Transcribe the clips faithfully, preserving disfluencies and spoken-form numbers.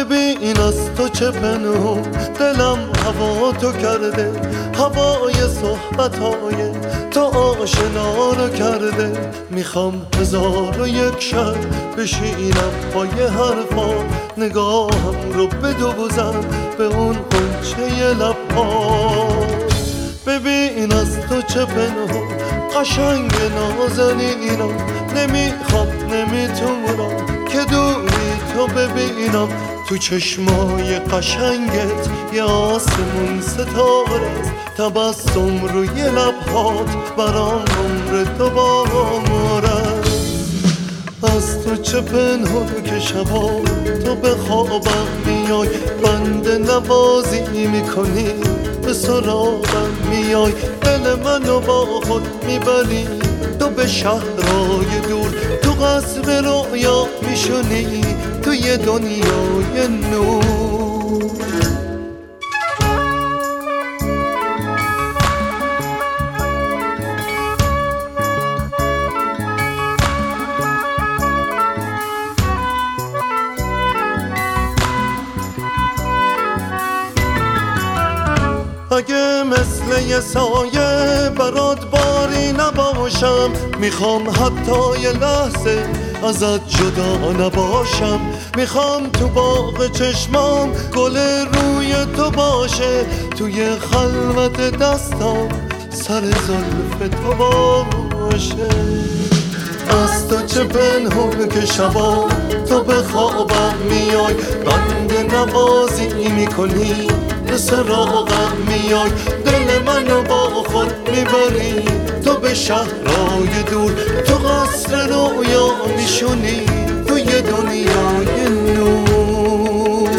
ببین از تو چه پنهون، دلم هوا تو کرده، هوای صحبتهای تو آشنا رو کرده. میخوام هزار و یک شب بشینم با یه حرفا، نگاهم رو بدوزم به اون غنچه لب‌هات. ببین از تو چه پنهون، قشنگ نازنینم، نمیخوام نمیتونم که دوری تو ببینم. تو چشمای قشنگت یه آسمون ستاره است، تبسم روی لبهات برام عمر دوباره. از تو چه پنهون که شبا تو به خوابم میای، بنده نوازی میکنی به سراغم میای، دل منو با خود میبری تو به شهرهای دور، تو قصر رویا میشونی تو یه دنیای نور. اگه مثل یه سایه برات باری نباشم، میخوام حتی یه لحظه ازت جدا نباشم. میخوام تو باغ چشمام گل روی تو باشه، توی خلوت دستام سر زلف تو باشه. از تو چه پنهون که شبا تو به خوابم میای، بنده نوازی میکنی به سراغم میای، دل منو با خود میبری تو به شهرهای دور، تو قصر رویا میشونی تو یه دنیای نور.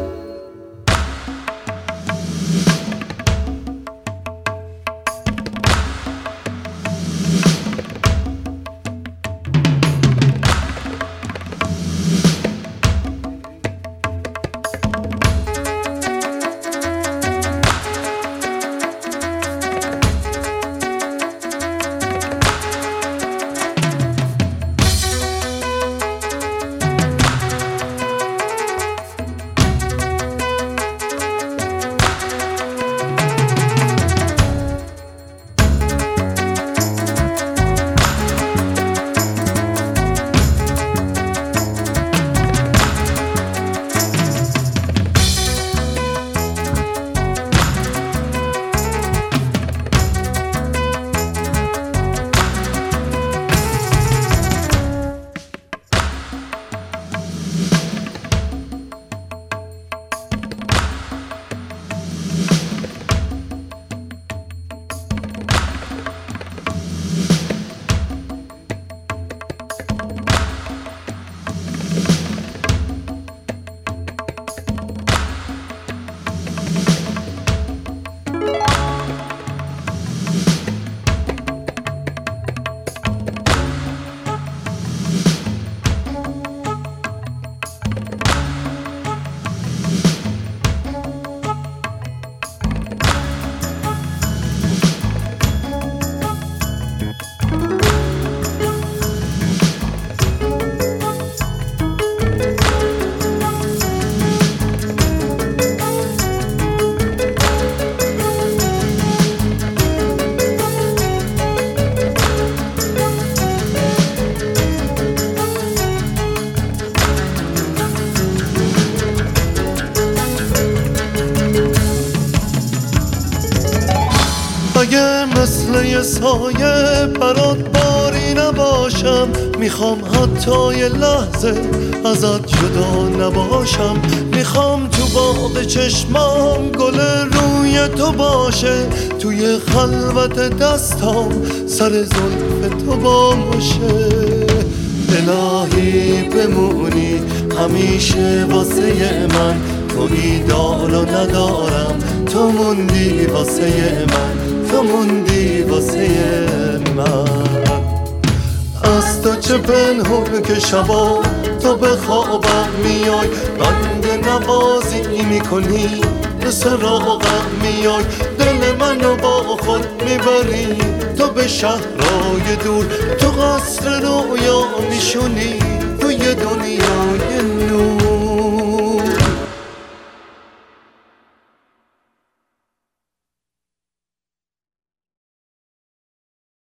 اگه مثل یه سایه برات باری نباشم، میخوام حتی یه لحظه ازت جدا نباشم. میخوام تو باغ چشمام گل روی تو باشه، توی خلوت دستام سر زلف تو باشه. الهی بمونی همیشه واسه من، توی دار و ندارم، تو موندی واسه من، تو موندی واسه من. از تو چه پنهون که شبا تو به خوابم میای، بنده نوازی میکنی به سراغم میای، دل منو با خود میبری تو به شهرهای دور، تو قصر رویا میشونی